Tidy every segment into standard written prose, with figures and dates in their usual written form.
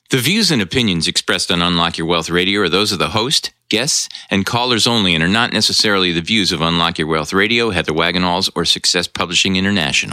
The views and opinions expressed on Unlock Your Wealth Radio are those of the host, guests, and callers only and are not necessarily the views of Unlock Your Wealth Radio, Heather Wagenhals, or Success Publishing International.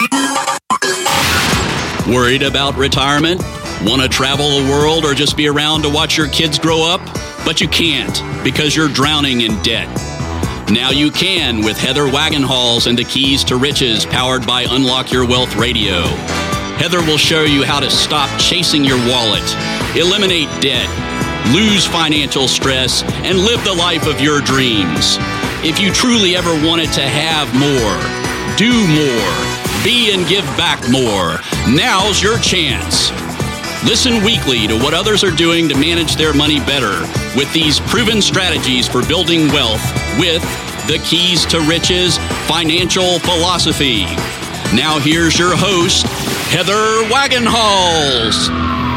Worried about retirement? Want to travel the world or just be around to watch your kids grow up? But you can't because you're drowning in debt. Now you can with Heather Wagenhals and the Keys to Riches, powered by Unlock Your Wealth Radio. Heather will show you how to stop chasing your wallet, eliminate debt, lose financial stress, and live the life of your dreams. If you truly ever wanted to have more, do more, be and give back more, now's your chance. Listen weekly to what others are doing to manage their money better with these proven strategies for building wealth with the Keys to Riches financial philosophy. Now here's your host, Heather Wagenhals.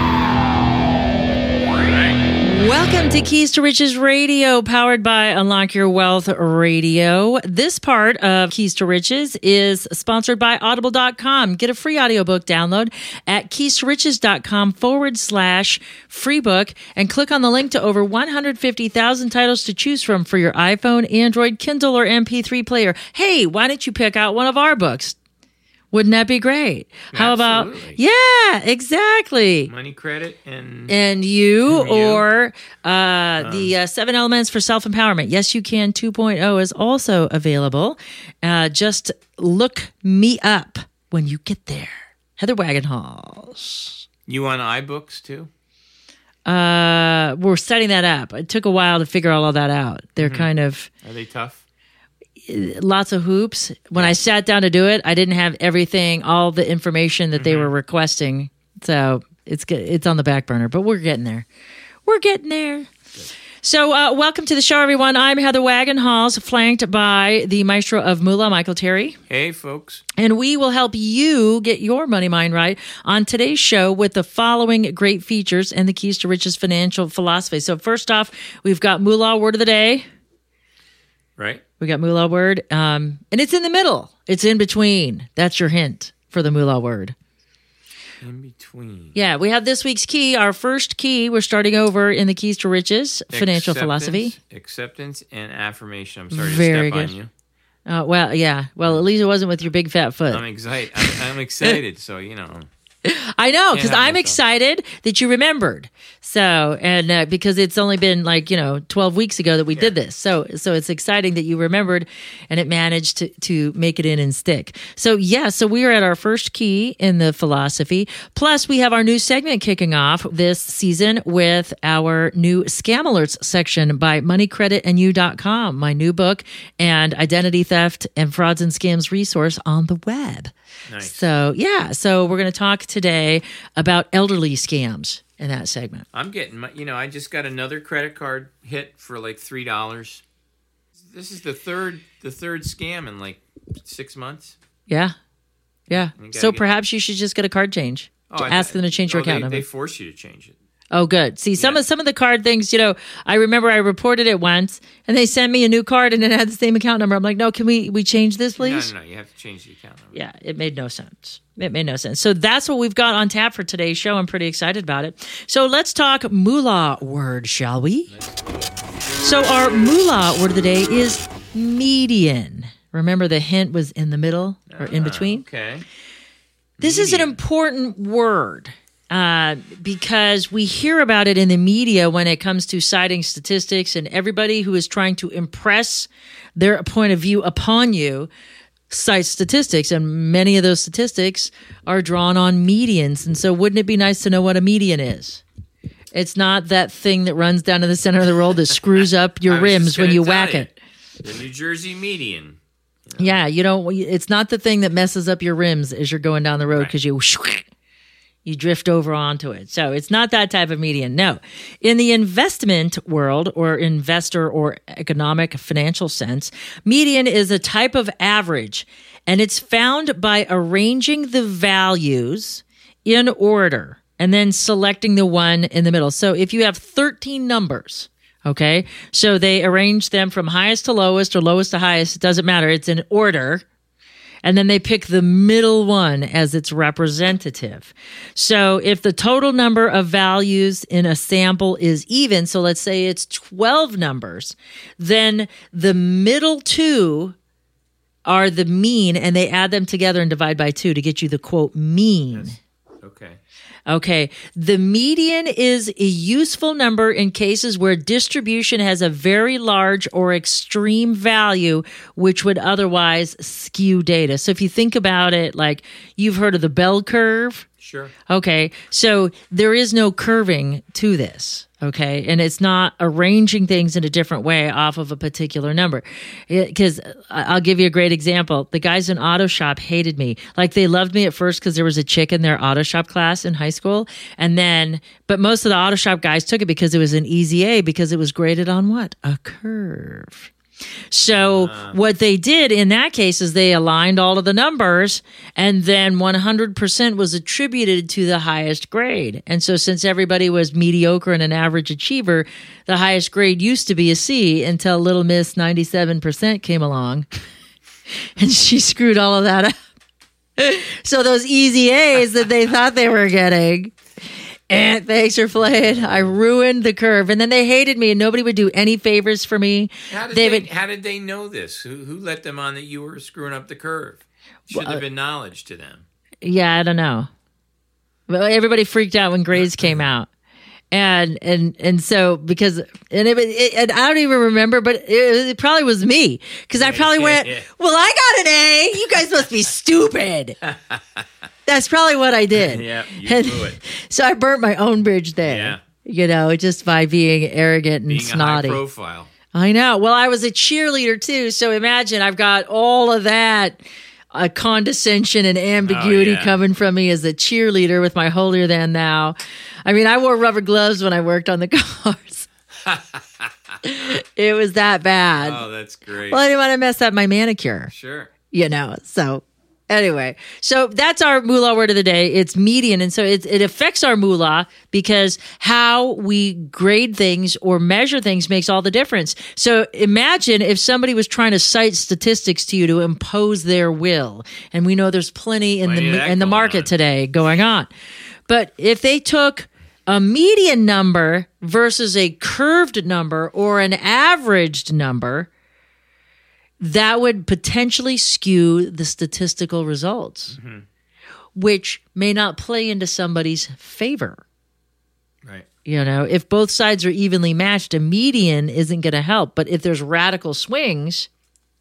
Welcome to Keys to Riches Radio, powered by Unlock Your Wealth Radio. This part of Keys to Riches is sponsored by Audible.com. Get a free audiobook download at keystoriches.com/free book and click on the link to over 150,000 titles to choose from for your iPhone, Android, Kindle, or MP3 player. Hey, why don't you pick out one of our books? Wouldn't that be great? How about, yeah, exactly. Money Credit and you or the 7 Elements for Self-Empowerment. Yes, You Can 2.0 is also available. Just look me up when you get there. Heather Wagenhals. You on iBooks too? We're setting that up. It took a while to figure all of that out. They're kind of... Are they tough? Lots of hoops. When I sat down to do it, I didn't have everything, all the information that they were requesting. So it's on the back burner, but we're getting there. We're getting there. Good. So welcome to the show, everyone. I'm Heather Wagenhals, flanked by the maestro of Moolah, Michael Terry. Hey, folks. And we will help you get your money mind right on today's show with the following great features and the Keys to Riches financial philosophy. So first off, we've got Moolah word of the day. Right. We got Moolah word, and it's in the middle. It's in between. That's your hint for the Moolah word. In between. Yeah, we have this week's key, our first key. We're starting over in the Keys to Riches financial philosophy. Acceptance and affirmation. I'm sorry Very to step good. on you. Well, yeah. Well, at least it wasn't with your big fat foot. I'm excited. I'm excited, so, you know. I know, because I'm excited that you remembered. So, and because it's only been 12 weeks ago that we did this. So it's exciting that you remembered and it managed to make it in and stick. So so we are at our first key in the philosophy. Plus we have our new segment kicking off this season with our new Scam Alerts section by moneycreditandyou.com, my new book and identity theft and frauds and scams resource on the web. Nice. So, so we're going to talk today about elderly scams in that segment. I'm getting I just got another credit card hit for like $3. This is the third scam in 6 months. Yeah. Yeah. So perhaps you should just get a card change. Ask them to change your account number. They force you to change it. Oh, good. See, some of the card things, I remember I reported it once, and they sent me a new card, and it had the same account number. I'm like, no, can we change this, please? No, you have to change the account number. Yeah, it made no sense. So that's what we've got on tap for today's show. I'm pretty excited about it. So let's talk Moolah word, shall we? So our Moolah word of the day is median. Remember the hint was in the middle or in between? Okay. This is an important word. Because we hear about it in the media when it comes to citing statistics, and everybody who is trying to impress their point of view upon you cites statistics, and many of those statistics are drawn on medians. And so wouldn't it be nice to know what a median is? It's not that thing that runs down to the center of the road that screws up your rims when you whack it. The New Jersey median. Yeah, it's not the thing that messes up your rims as you're going down the road because you drift over onto it. So it's not that type of median. No. In the investment world or investor or economic financial sense, median is a type of average, and it's found by arranging the values in order and then selecting the one in the middle. So if you have 13 numbers, okay, so they arrange them from highest to lowest or lowest to highest, it doesn't matter. It's in order. And then they pick the middle one as its representative. So if the total number of values in a sample is even, so let's say it's 12 numbers, then the middle two are the mean, and they add them together and divide by 2 to get you the, quote, mean. Yes. Okay. Okay. The median is a useful number in cases where distribution has a very large or extreme value, which would otherwise skew data. So if you think about it, like you've heard of the bell curve. Sure. Okay. So there is no curving to this. Okay. And it's not arranging things in a different way off of a particular number. Because I'll give you a great example. The guys in auto shop hated me. Like they loved me at first because there was a chick in their auto shop class in high school. But most of the auto shop guys took it because it was an easy A, because it was graded on what? A curve. So what they did in that case is they aligned all of the numbers, and then 100% was attributed to the highest grade. And so since everybody was mediocre and an average achiever, the highest grade used to be a C until Little Miss 97% came along and she screwed all of that up. So those easy A's that they thought they were getting, and thanks for playing. I ruined the curve. And then they hated me, and nobody would do any favors for me. How did they know this? Who let them on that you were screwing up the curve? Should have been knowledge to them. Yeah, I don't know. But everybody freaked out when grades came out. And so because and I don't even remember, but it probably was me, because I probably went, well, I got an A. You guys must be stupid. That's probably what I did. Yeah, you blew it. So I burnt my own bridge there. Yeah. Just by being arrogant and snotty. A high profile. I know. Well, I was a cheerleader too, so imagine I've got all of that condescension and ambiguity coming from me as a cheerleader with my holier than thou. I mean, I wore rubber gloves when I worked on the cars. It was that bad. Oh, that's great. Well, I didn't want to mess up my manicure. Sure. So anyway, so that's our moolah word of the day. It's median. And so it affects our moolah because how we grade things or measure things makes all the difference. So imagine if somebody was trying to cite statistics to you to impose their will. And we know there's plenty in the market today going on. But if they took a median number versus a curved number or an averaged number, that would potentially skew the statistical results, which may not play into somebody's favor. Right. If both sides are evenly matched, a median isn't going to help. But if there's radical swings,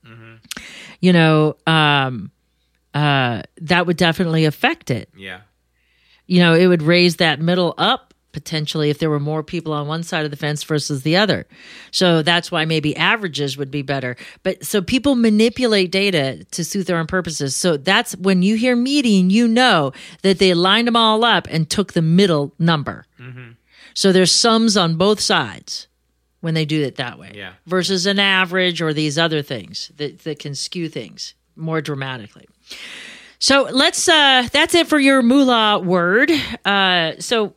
that would definitely affect it. Yeah. It would raise that middle up potentially if there were more people on one side of the fence versus the other. So that's why maybe averages would be better. But so people manipulate data to suit their own purposes. So that's when you hear median, you know that they lined them all up and took the middle number. So there's sums on both sides when they do it that way versus an average or these other things that can skew things more dramatically. So let's that's it for your moolah word. So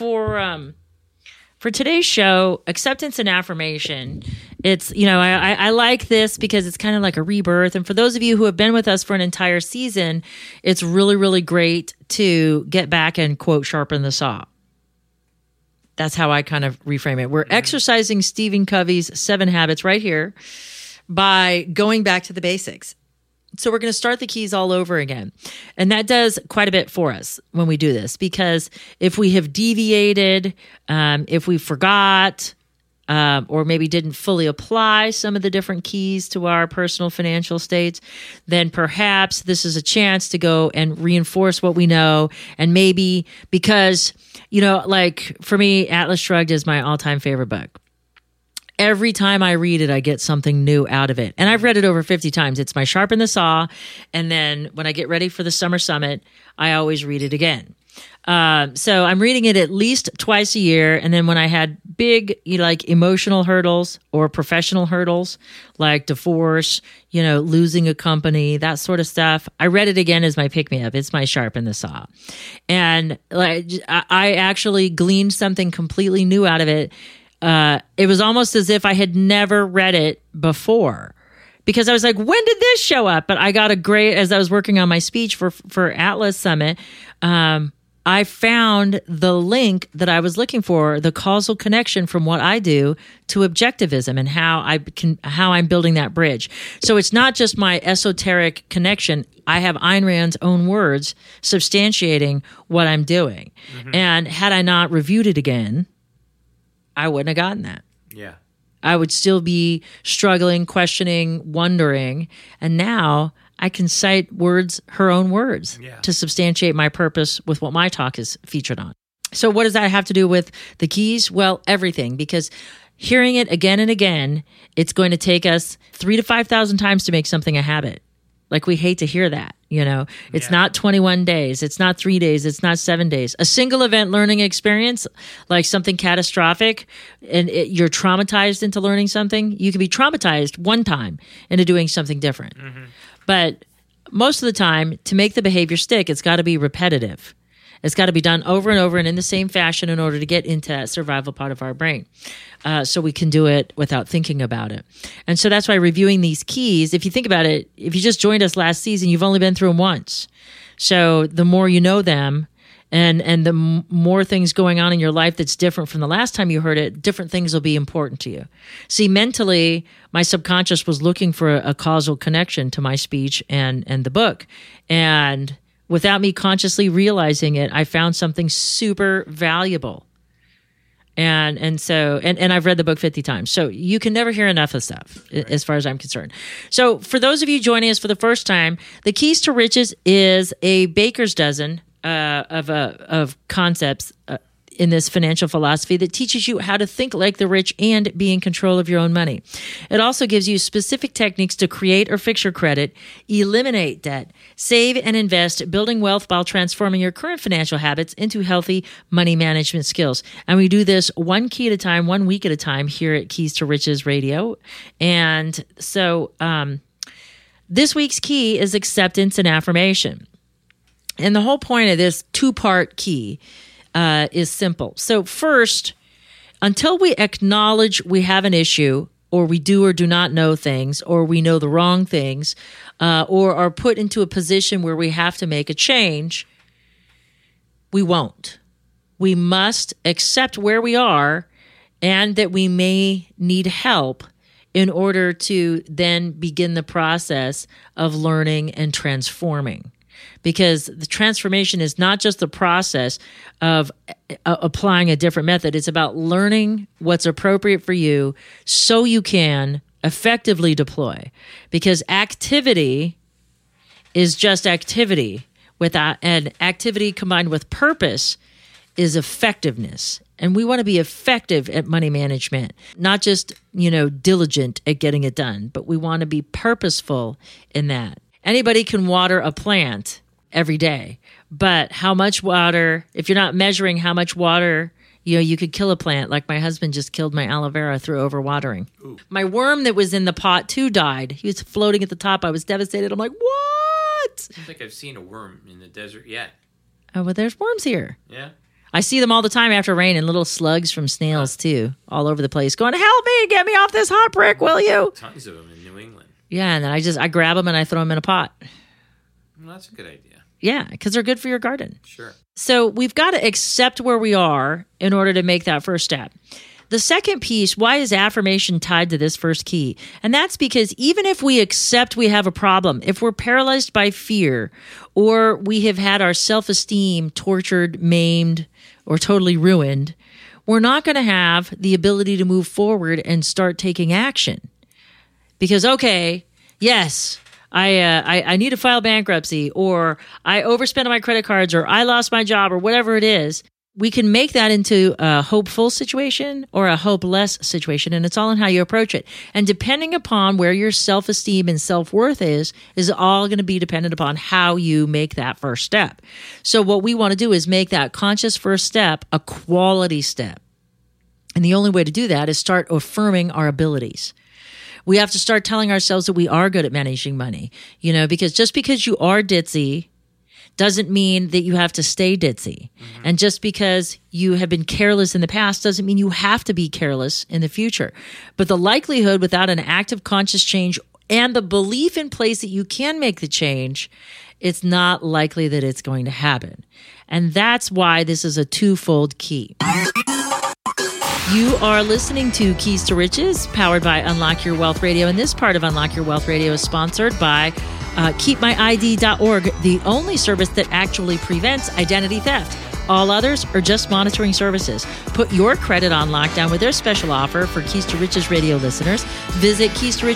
for today's show, acceptance and affirmation, it's, I like this because it's kind of like a rebirth. And for those of you who have been with us for an entire season, it's really, really great to get back and, quote, sharpen the saw. That's how I kind of reframe it. We're exercising Stephen Covey's 7 Habits right here by going back to the basics. So we're going to start the keys all over again. And that does quite a bit for us when we do this, because if we have deviated, if we forgot, or maybe didn't fully apply some of the different keys to our personal financial states, then perhaps this is a chance to go and reinforce what we know. And maybe because, like for me, Atlas Shrugged is my all-time favorite book. Every time I read it, I get something new out of it. And I've read it over 50 times. It's my Sharpen the Saw. And then when I get ready for the Summer Summit, I always read it again. So I'm reading it at least twice a year. And then when I had big, emotional hurdles or professional hurdles, like divorce, losing a company, that sort of stuff, I read it again as my pick-me-up. It's my Sharpen the Saw. And I actually gleaned something completely new out of it. It was almost as if I had never read it before, because I was like, when did this show up? But I got a great, as I was working on my speech for Atlas Summit, I found the link that I was looking for, the causal connection from what I do to objectivism and how I'm building that bridge. So it's not just my esoteric connection. I have Ayn Rand's own words substantiating what I'm doing. Mm-hmm. And had I not reviewed it again, I wouldn't have gotten that. Yeah. I would still be struggling, questioning, wondering. And now I can cite her own words to substantiate my purpose with what my talk is featured on. So what does that have to do with the keys? Well, everything, because hearing it again and again, it's going to take us 3,000 to 5,000 times to make something a habit. Like, we hate to hear that, It's not 21 days. It's not 3 days. It's not 7 days. A single event learning experience, like something catastrophic, and you're traumatized into learning something. You can be traumatized one time into doing something different. Mm-hmm. But most of the time, to make the behavior stick, it's got to be repetitive. It's got to be done over and over and in the same fashion in order to get into that survival part of our brain. So we can do it without thinking about it. And so that's why reviewing these keys, if you think about it, if you just joined us last season, you've only been through them once. So the more you know them, and the more things going on in your life that's different from the last time you heard it, different things will be important to you. See, mentally, my subconscious was looking for a causal connection to my speech and the book. And without me consciously realizing it, I found something super valuable. And so I've read the book 50 times. So you can never hear enough of stuff, right, as far as I'm concerned. So for those of you joining us for the first time, The Keys to Riches is a baker's dozen of concepts in this financial philosophy that teaches you how to think like the rich and be in control of your own money. It also gives you specific techniques to create or fix your credit, eliminate debt, save and invest, building wealth while transforming your current financial habits into healthy money management skills. And we do this one key at a time, 1 week at a time here at Keys to Riches Radio. And so this week's key is acceptance and affirmation. And the whole point of this 2-part key is simple. So first, until we acknowledge we have an issue, or we do or do not know things, or we know the wrong things, or are put into a position where we have to make a change, we won't. We must accept where we are and that we may need help in order to then begin the process of learning and transforming. Because the transformation is not just the process of applying a different method. It's about learning what's appropriate for you so you can effectively deploy. Because activity is just activity, and activity combined with purpose is effectiveness. And we want to be effective at money management, not just, diligent at getting it done, but we want to be purposeful in that. Anybody can water a plant every day, but how much water, if you're not measuring how much water, you could kill a plant. Like my husband just killed my aloe vera through overwatering. Ooh. My worm that was in the pot too died. He was floating at the top. I was devastated. I'm like, what? I don't think I've seen a worm in the desert yet. Oh, well, there's worms here. Yeah. I see them all the time after rain, and little slugs from snails too, all over the place, going, help me, get me off this hot brick, will you? Tons of them in New England. Yeah, and then I grab them and I throw them in a pot. Well, that's a good idea. Yeah, because they're good for your garden. Sure. So we've got to accept where we are in order to make that first step. The second piece, why is affirmation tied to this first key? And that's because even if we accept we have a problem, if we're paralyzed by fear, or we have had our self-esteem tortured, maimed, or totally ruined, we're not going to have the ability to move forward and start taking action. Because, okay, yes, I need to file bankruptcy, or I overspent on my credit cards, or I lost my job, or whatever it is. We can make that into a hopeful situation or a hopeless situation, and it's all in how you approach it. And depending upon where your self-esteem and self-worth is all going to be dependent upon how you make that first step. So what we want to do is make that conscious first step a quality step. And the only way to do that is start affirming our abilities. We have to start telling ourselves that we are good at managing money, because just because you are ditzy doesn't mean that you have to stay ditzy. Mm-hmm. And just because you have been careless in the past doesn't mean you have to be careless in the future. But the likelihood without an active conscious change and the belief in place that you can make the change, it's not likely that it's going to happen. And that's why this is a twofold key. You are listening to Keys to Riches, powered by Unlock Your Wealth Radio. And this part of Unlock Your Wealth Radio is sponsored by KeepMyID.org, the only service that actually prevents identity theft. All others are just monitoring services. Put your credit on lockdown with their special offer for Keys to Riches radio listeners. Visit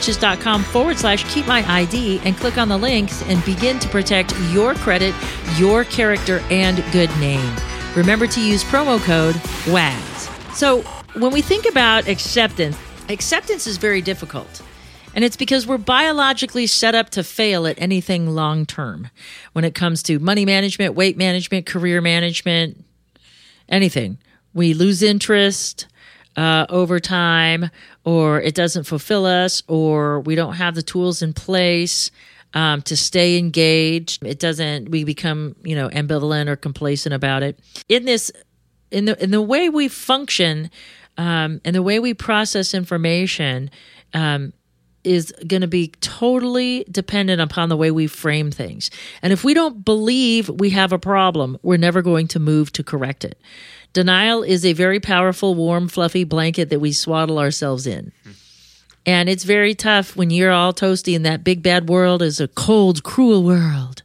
keystoriches.com/keepmyid and click on the links and begin to protect your credit, your character, and good name. Remember to use promo code WAGS. So when we think about acceptance is very difficult. And it's because we're biologically set up to fail at anything long term when it comes to money management, weight management, career management, anything. We lose interest over time, or it doesn't fulfill us, or we don't have the tools in place to stay engaged. We become, ambivalent or complacent about it. In the way we function and the way we process information, is going to be totally dependent upon the way we frame things. And if we don't believe we have a problem, we're never going to move to correct it. Denial is a very powerful, warm, fluffy blanket that we swaddle ourselves in. And it's very tough when you're all toasty and that big bad world is a cold, cruel world.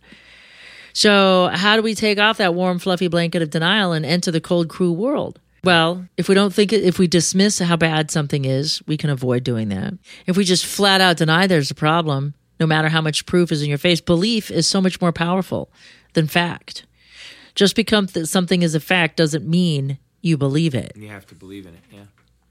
So how do we take off that warm, fluffy blanket of denial and enter the cold, cruel world? Well, if we dismiss how bad something is, we can avoid doing that. If we just flat out deny there's a problem, no matter how much proof is in your face, belief is so much more powerful than fact. Just because something is a fact doesn't mean you believe it. You have to believe in it, yeah.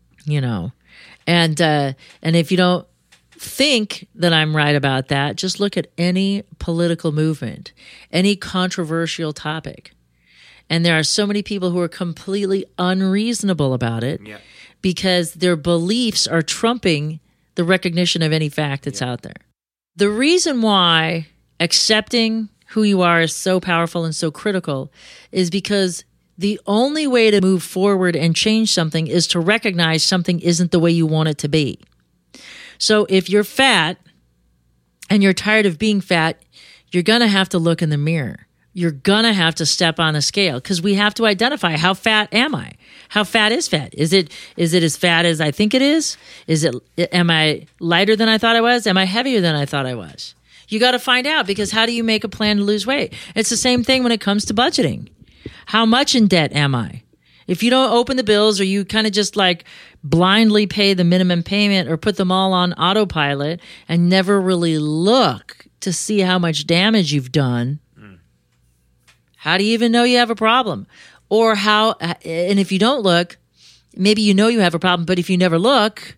And if you don't think that I'm right about that, just look at any political movement, any controversial topic. And there are so many people who are completely unreasonable about it because their beliefs are trumping the recognition of any fact that's out there. The reason why accepting who you are is so powerful and so critical is because the only way to move forward and change something is to recognize something isn't the way you want it to be. So if you're fat and you're tired of being fat, you're going to have to look in the mirror. You're going to have to step on a scale because we have to identify, how fat am I? How fat is fat? Is it as fat as I think it is? Am I lighter than I thought I was? Am I heavier than I thought I was? You got to find out, because how do you make a plan to lose weight? It's the same thing when it comes to budgeting. How much in debt am I? If you don't open the bills, or you kind of just like blindly pay the minimum payment or put them all on autopilot and never really look to see how much damage you've done, how do you even know you have a problem? Or and if you don't look, maybe you know you have a problem, but if you never look,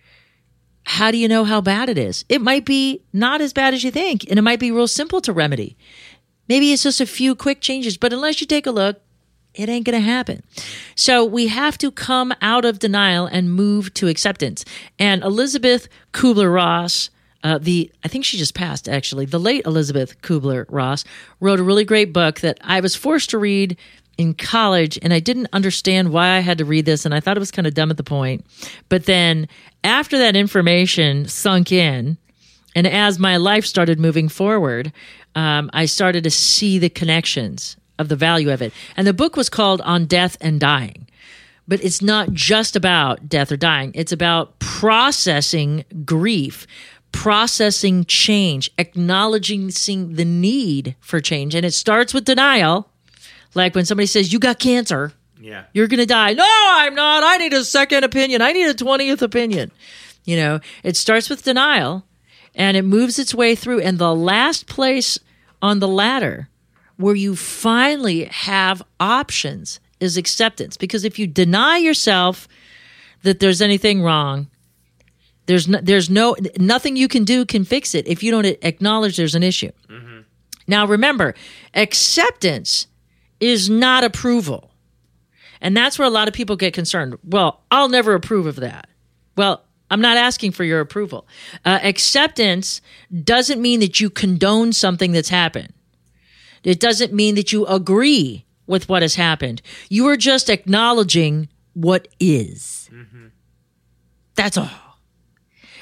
how do you know how bad it is? It might be not as bad as you think, and it might be real simple to remedy. Maybe it's just a few quick changes, but unless you take a look, it ain't going to happen. So we have to come out of denial and move to acceptance. And Elizabeth Kubler-Ross, I think she just passed, actually. The late Elizabeth Kubler-Ross wrote a really great book that I was forced to read in college, and I didn't understand why I had to read this, and I thought it was kind of dumb at the point. But then after that information sunk in, and as my life started moving forward, I started to see the connections of the value of it. And the book was called On Death and Dying. But it's not just about death or dying. It's about processing grief, processing change, acknowledging the need for change. And it starts with denial. Like when somebody says, you got cancer, you're going to die. No, I'm not. I need a second opinion. I need a 20th opinion. It starts with denial, and it moves its way through. And the last place on the ladder where you finally have options is acceptance. Because if you deny yourself that there's anything wrong, there's nothing you can do can fix it if you don't acknowledge there's an issue. Mm-hmm. Now remember, acceptance is not approval. And that's where a lot of people get concerned. Well, I'll never approve of that. Well, I'm not asking for your approval. Acceptance doesn't mean that you condone something that's happened. It doesn't mean that you agree with what has happened. You are just acknowledging what is. Mm-hmm. That's all.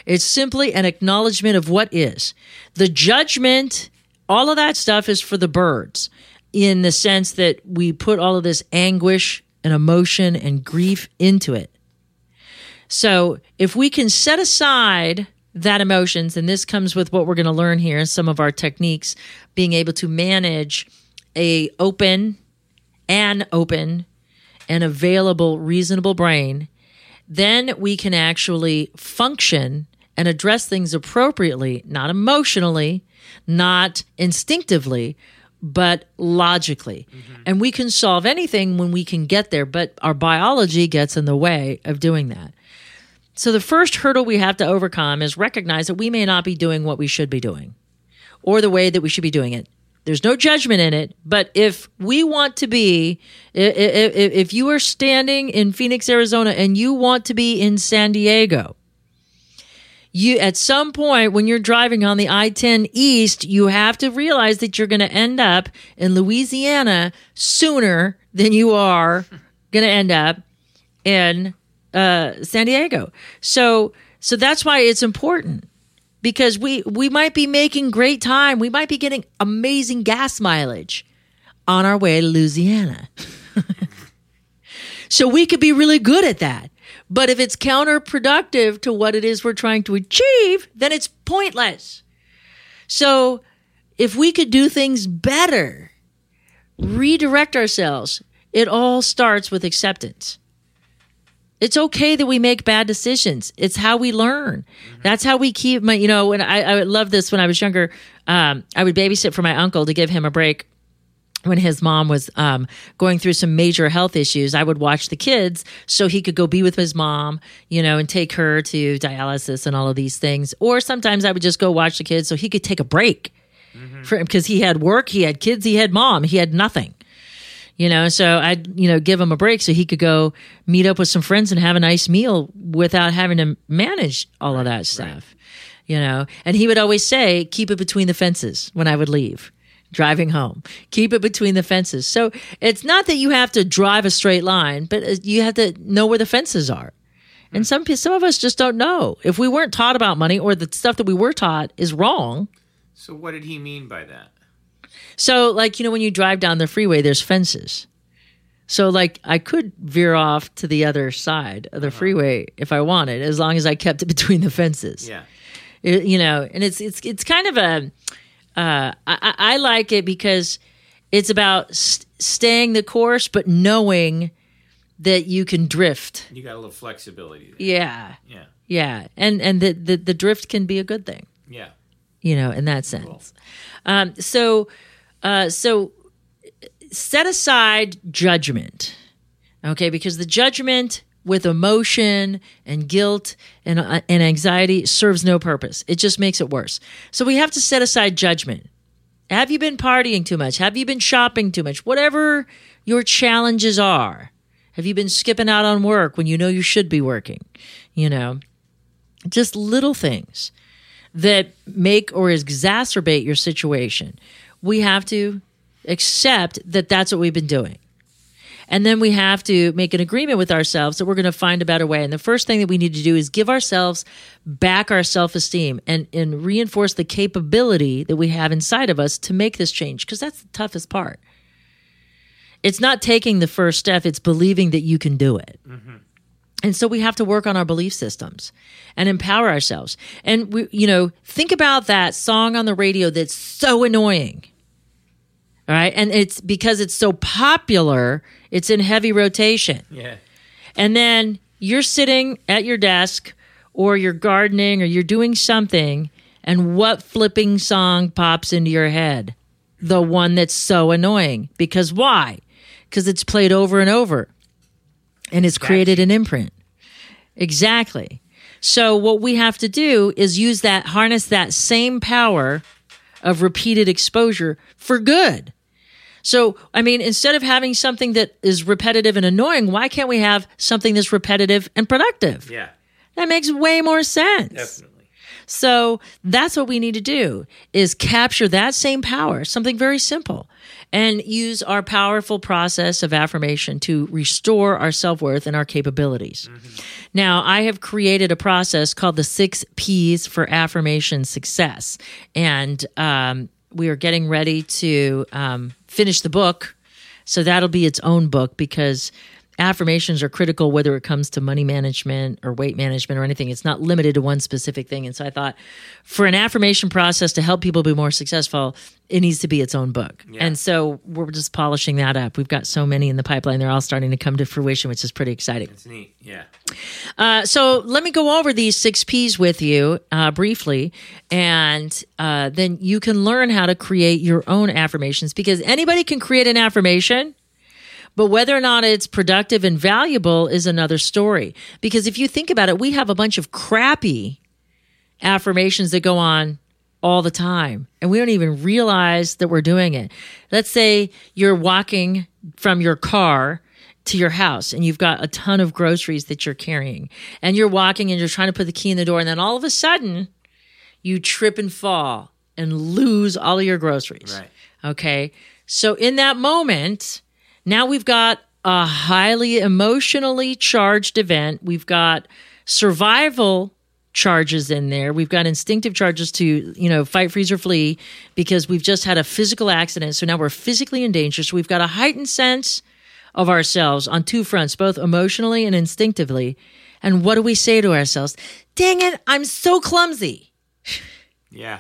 It's simply an acknowledgement of what is. The judgment, all of that stuff is for the birds, in the sense that we put all of this anguish and emotion and grief into it. So if we can set aside that emotions, and this comes with what we're going to learn here, some of our techniques, being able to manage an open and available, reasonable brain, then we can actually function and address things appropriately, not emotionally, not instinctively, but logically. Mm-hmm. And we can solve anything when we can get there, but our biology gets in the way of doing that. So the first hurdle we have to overcome is recognize that we may not be doing what we should be doing or the way that we should be doing it. There's no judgment in it, but if we want to be, if you are standing in Phoenix, Arizona, and you want to be in San Diego, you at some point when you're driving on the I-10 East, you have to realize that you're going to end up in Louisiana sooner than you are going to end up in San Diego. So that's why it's important, because we might be making great time. We might be getting amazing gas mileage on our way to Louisiana. So we could be really good at that. But if it's counterproductive to what it is we're trying to achieve, then it's pointless. So if we could do things better, redirect ourselves, it all starts with acceptance. It's okay that we make bad decisions. It's how we learn. That's how we keep when I love this when I was younger, I would babysit for my uncle to give him a break. When his mom was going through some major health issues, I would watch the kids so he could go be with his mom, and take her to dialysis and all of these things. Or sometimes I would just go watch the kids so he could take a break for him, because he had work, he had kids, he had mom, he had nothing. So I'd, give him a break so he could go meet up with some friends and have a nice meal without having to manage all of that stuff, And he would always say, keep it between the fences when I would leave. Driving home, keep it between the fences. So it's not that you have to drive a straight line, but you have to know where the fences are. And some of us just don't know. If we weren't taught about money, or the stuff that we were taught is wrong. So what did he mean by that? So when you drive down the freeway, there's fences. So I could veer off to the other side of the freeway if I wanted, as long as I kept it between the fences. Yeah. And it's kind of a... I like it because it's about staying the course, but knowing that you can drift. You got a little flexibility there. Yeah. And the drift can be a good thing. Yeah. In that sense. Cool. So set aside judgment, okay? Because the judgment with emotion and guilt and anxiety serves no purpose. It just makes it worse. So we have to set aside judgment. Have you been partying too much? Have you been shopping too much? Whatever your challenges are. Have you been skipping out on work when you know you should be working? Just little things that make or exacerbate your situation. We have to accept that that's what we've been doing. And then we have to make an agreement with ourselves that we're going to find a better way. And the first thing that we need to do is give ourselves back our self-esteem and reinforce the capability that we have inside of us to make this change, because that's the toughest part. It's not taking the first step. It's believing that you can do it. Mm-hmm. And so we have to work on our belief systems and empower ourselves. And, think about that song on the radio that's so annoying. All right. And it's because it's so popular, it's in heavy rotation. Yeah. And then you're sitting at your desk, or you're gardening, or you're doing something, and what flipping song pops into your head? The one that's so annoying. Because why? Because it's played over and over, and it's created an imprint. Exactly. So what we have to do is harness that same power of repeated exposure for good. So, instead of having something that is repetitive and annoying, why can't we have something that's repetitive and productive? Yeah. That makes way more sense. Definitely. So that's what we need to do, is capture that same power, something very simple, and use our powerful process of affirmation to restore our self-worth and our capabilities. Now, I have created a process called the 6 Ps for affirmation success. And we are getting ready to finish the book. So that'll be its own book, because affirmations are critical whether it comes to money management or weight management or anything. It's not limited to one specific thing. And so I thought, for an affirmation process to help people be more successful, it needs to be its own book. Yeah. And so we're just polishing that up. We've got so many in the pipeline. They're all starting to come to fruition, which is pretty exciting. That's neat. Yeah. So let me go over these 6 Ps with you briefly, and then you can learn how to create your own affirmations, because anybody can create an affirmation. But whether or not it's productive and valuable is another story. Because if you think about it, we have a bunch of crappy affirmations that go on all the time, and we don't even realize that we're doing it. Let's say you're walking from your car to your house, and you've got a ton of groceries that you're carrying, and you're walking and you're trying to put the key in the door, and then all of a sudden you trip and fall and lose all of your groceries. Right. Okay. So in that moment, now we've got a highly emotionally charged event. We've got survival charges in there. We've got instinctive charges to, fight, freeze, or flee, because we've just had a physical accident. So now we're physically in danger. So we've got a heightened sense of ourselves on 2 fronts, both emotionally and instinctively. And what do we say to ourselves? Dang it, I'm so clumsy. Yeah.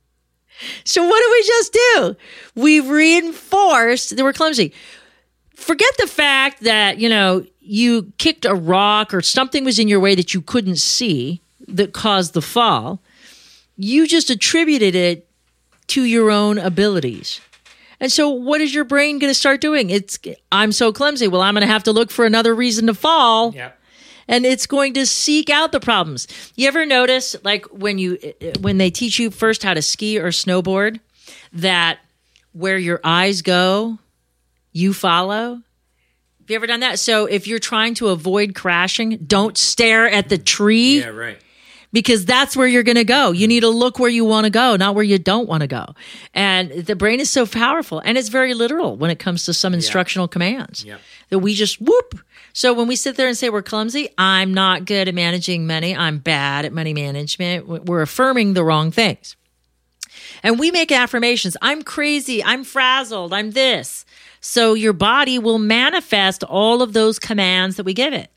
So what do we just do? We've reinforced that we're clumsy. Forget the fact that, you kicked a rock or something was in your way that you couldn't see that caused the fall. You just attributed it to your own abilities. And so what is your brain going to start doing? I'm so clumsy. Well, I'm going to have to look for another reason to fall. Yep. And it's going to seek out the problems. You ever notice, like when they teach you first how to ski or snowboard, that where your eyes go, you follow? Have you ever done that? So if you're trying to avoid crashing, don't stare at the tree. Yeah, right. Because that's where you're going to go. You need to look where you want to go, not where you don't want to go. And the brain is so powerful, and it's very literal when it comes to some instructional commands that we just whoop. So when we sit there and say we're clumsy, I'm not good at managing money, I'm bad at money management, we're affirming the wrong things. And we make affirmations. I'm crazy, I'm frazzled, I'm this. So your body will manifest all of those commands that we give it.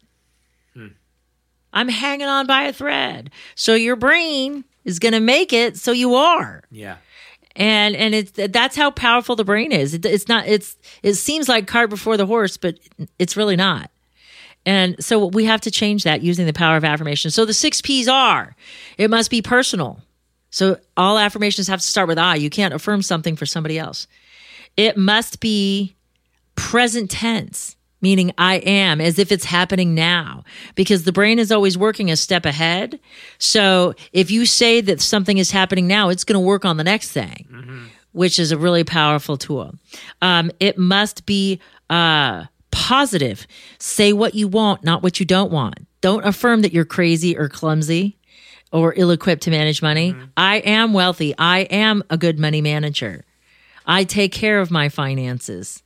I'm hanging on by a thread. So your brain is going to make it so you are. Yeah. And that's how powerful the brain is. It seems like cart before the horse, but it's really not. And so we have to change that using the power of affirmation. So the 6 Ps are, it must be personal. So all affirmations have to start with I. You can't affirm something for somebody else. It must be present tense, meaning I am, as if it's happening now, because the brain is always working a step ahead. So if you say that something is happening now, it's going to work on the next thing, which is a really powerful tool. It must be positive. Say what you want, not what you don't want. Don't affirm that you're crazy or clumsy or ill-equipped to manage money. I am wealthy. I am a good money manager. I take care of my finances.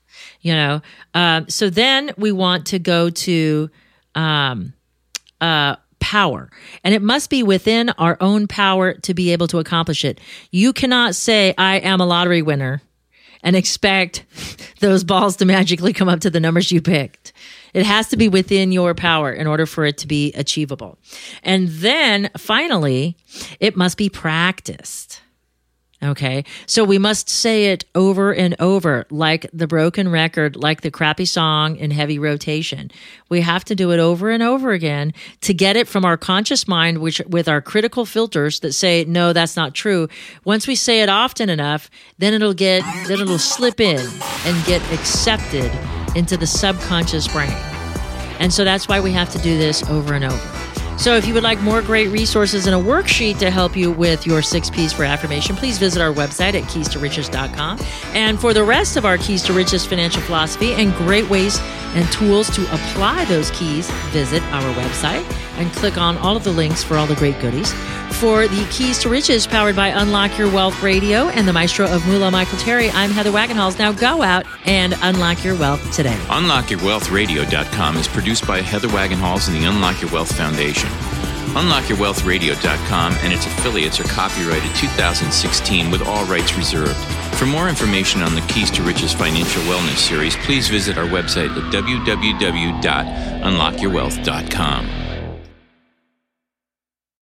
So then we want to go to power, and it must be within our own power to be able to accomplish it. You cannot say I am a lottery winner and expect those balls to magically come up to the numbers you picked. It has to be within your power in order for it to be achievable. And then finally, it must be practiced. Okay, so we must say it over and over, like the broken record, like the crappy song in heavy rotation. We have to do it over and over again to get it from our conscious mind, which with our critical filters that say, no, that's not true. Once we say it often enough, then it'll slip in and get accepted into the subconscious brain. And so that's why we have to do this over and over. So if you would like more great resources and a worksheet to help you with your 6 Ps for affirmation, please visit our website at keystoriches.com. And for the rest of our Keys to Riches financial philosophy and great ways and tools to apply those keys, visit our website and click on all of the links for all the great goodies. For the Keys to Riches, powered by Unlock Your Wealth Radio and the maestro of Moolah, Michael Terry, I'm Heather Wagenhals. Now go out and unlock your wealth today. UnlockYourWealthRadio.com is produced by Heather Wagenhals and the Unlock Your Wealth Foundation. UnlockYourWealthRadio.com and its affiliates are copyrighted 2016 with all rights reserved. For more information on the Keys to Riches Financial Wellness Series, please visit our website at www.unlockyourwealth.com.